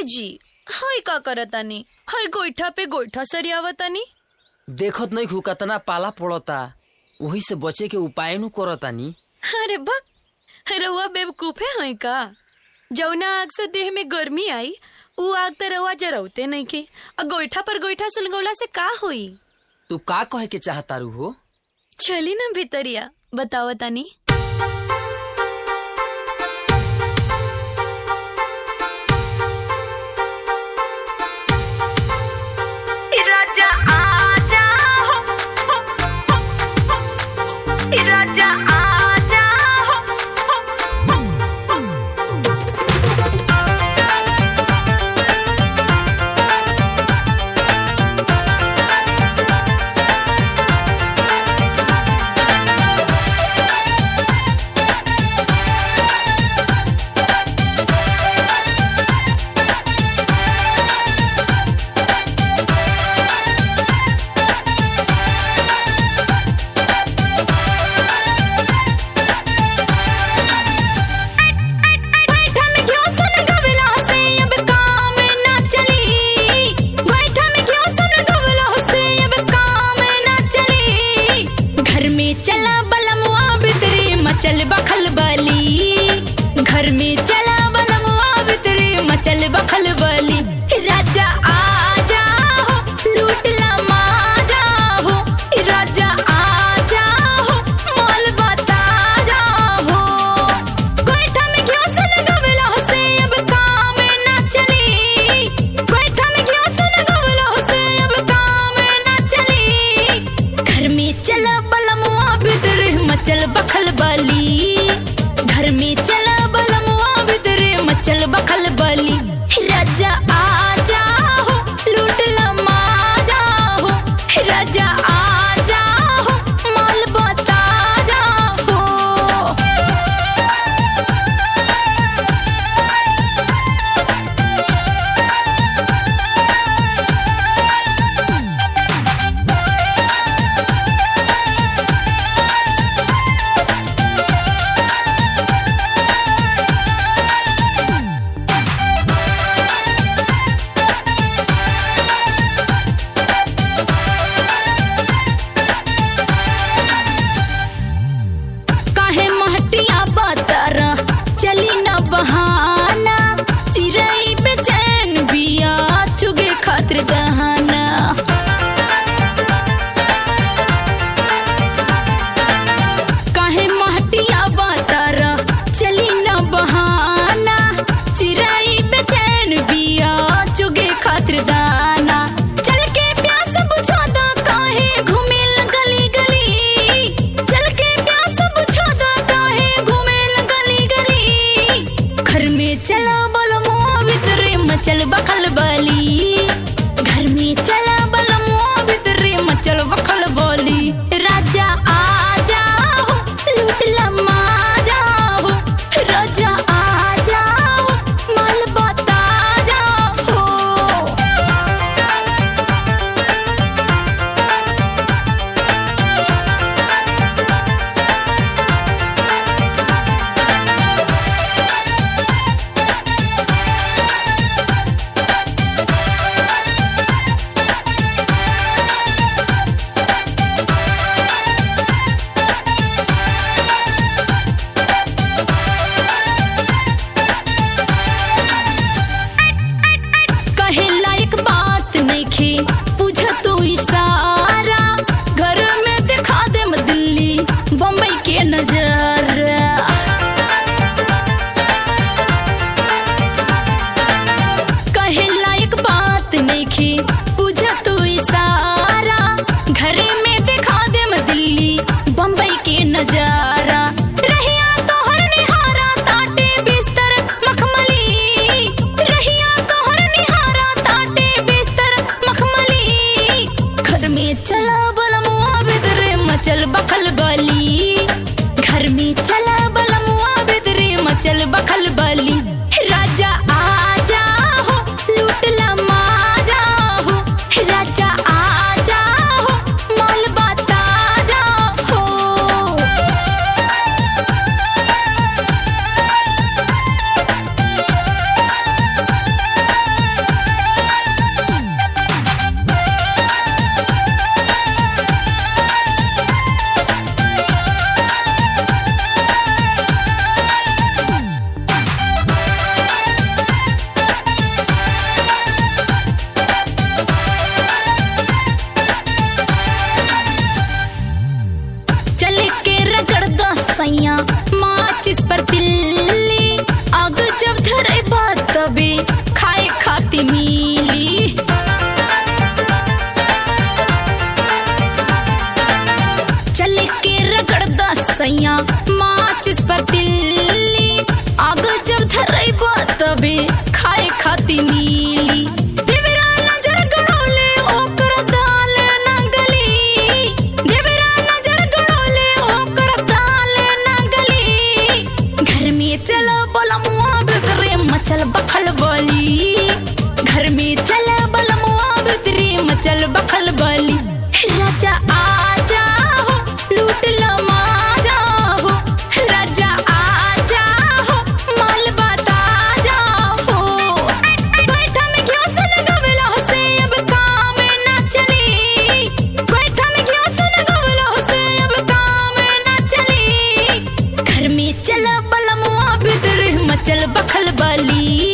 जी हाय का करतानी हाय गोईठा पे गोईठा सरियावतानी। देखत नहीं कतना पाला पड़ता, वही से बचे के उपाय नु करतानी। अरे बक रउआ बेवकूफे हैं का? जौना आग से देह में गर्मी आई उ आग त रउआ जरौते नहीं के, गोईठा पर गोईठा सुलगौला से का होई? तू का कहे के चाहतारू हो? चली ना भितरिया बतावतानी। राजा आजा राजा आजा चल बखल बली, घर में चला बलमुआ बितरे मचल बखल बली। राजा आजा हो लूट ला माजा हो, राजा आजा हो माल बता जा हो। गोईठा में क्यों सुन गवला से अब काम ना चली, गोईठा में क्यों सुन गवला से अब काम ना चली। घर में चला बलमुआ बितरे मचल बखल बली, घर में चला बलमुआ बितरे मचल बखल बली। राजा आजा हो लूट ला माजा हो, राजा आजा हो माल बता जा हो। चली न बहाना चिरई पे चैन बिया चुगे खातिर दहाना। काहे महटिया बातारा चली न बहाना चिरई पे चैन बिया चुगे खातिर दाना। चल के प्यास बुझा दा काहे घूमे गली गली, चल के प्यास बुझा दा काहे घूमे गली गली। घर में चला बलमुआ बितरे मचल बखल बली, घर में चला बलमुआ बितरे मचल बखल बली। राजा आजा हो लूट ला माजा हो, राजा आजा हो माल बता जा हो। तबे खाए खाती मिली। चल के रगड़ दसैया माचिस पर तिल्ली, आग जब धरैब तबे खाए खाती मिली। देवरा नजर गड़ौले ओकर दाल न गली, देवरा नजर गड़ौले ओकर दाल न गली। घर में चल बलमुआ बितरे मचल बखल बली, घर में चल बलमुआ बितरे मचल बखल बली। राजा आजा हो लूट लो माजा हो, राजा आजा हो माल बता जा हो। बैठा में क्यों सुन गवला हो से अब काम ना चली, बैठा में क्यों सुन गवला हो से अब काम ना चली। घर में चल बलमुआ बितर मचल बखल बली।